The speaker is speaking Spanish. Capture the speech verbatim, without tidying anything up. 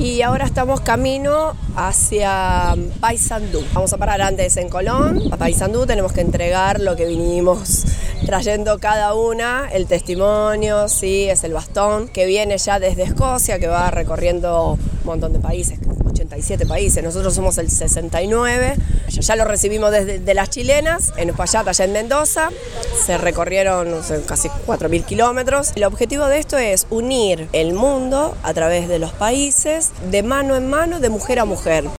y ahora estamos camino hacia Paysandú. Vamos a parar antes en Colón. A Paysandú tenemos que entregar lo que vinimos trayendo cada una, el testimonio, sí, es el bastón que viene ya desde Escocia, que va recorriendo un montón de países, ochenta y siete países, nosotros somos el sesenta y nueve, ya lo recibimos desde de las chilenas, en Uspallata, allá en Mendoza, se recorrieron no sé, casi cuatro mil kilómetros. El objetivo de esto es unir el mundo a través de los países, de mano en mano, de mujer a mujer.